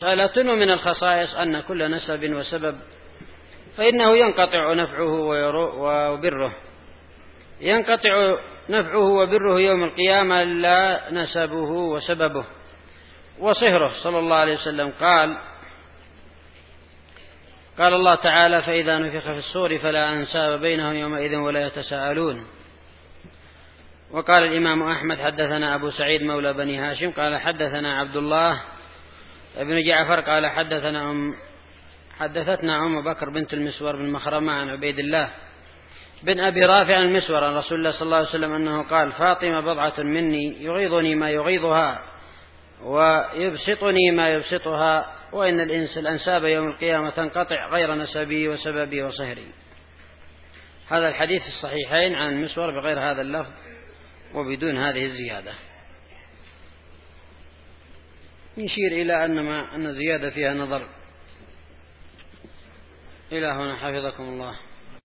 ثالث من الخصائص أن كل نسب وسبب فإنه ينقطع نفعه وبره، ينقطع نفعه وبره يوم القيامة لا نسبه وسببه وصهره. صلى الله عليه وسلم قال الله تعالى: فإذا نفخ في الصور فلا أنساب بينهم يومئذ ولا يتساءلون. وقال الإمام أحمد: حدثنا أبو سعيد مولى بني هاشم قال حدثنا عبد الله ابن جعفر قال حدثتنا أم بكر بنت المسور بن مخرمة عن عبيد الله بن أبي رافع المسور عن رسول الله صلى الله عليه وسلم أنه قال: فاطمة بضعة مني يغيظني ما يغيظها ويبسطني ما يبسطها، وإن الأنساب يوم القيامة تنقطع غير نسبي وسببي وصهري. هذا الحديث الصحيحين عن المسور بغير هذا اللفظ وبدون هذه الزيادة. نشير إلى أن الزيادة فيها نظر. إلى هنا حفظكم الله.